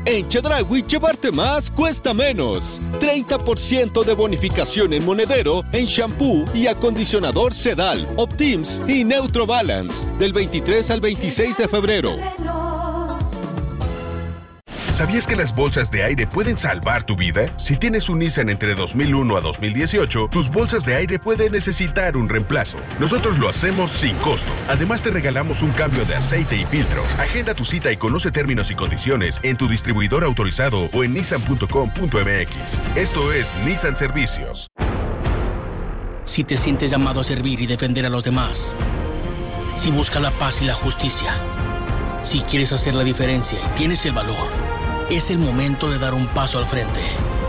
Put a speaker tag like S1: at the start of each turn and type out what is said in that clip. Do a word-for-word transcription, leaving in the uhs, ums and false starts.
S1: En Chedraui, llevarte más cuesta menos. treinta por ciento de bonificación en monedero, en shampoo y acondicionador Sedal, Optims y Neutro Balance. Del veintitrés al veintiséis de febrero.
S2: ¿Sabías que las bolsas de aire pueden salvar tu vida? Si tienes un Nissan entre dos mil uno a dos mil dieciocho, tus bolsas de aire pueden necesitar un reemplazo. Nosotros lo hacemos sin costo. Además, te regalamos un cambio de aceite y filtro. Agenda tu cita y conoce términos y condiciones en tu distribuidor autorizado o en nissan punto com punto m x. Esto es Nissan Servicios.
S3: Si te sientes llamado a servir y defender a los demás, si buscas la paz y la justicia, si quieres hacer la diferencia y tienes el valor, es el momento de dar un paso al frente.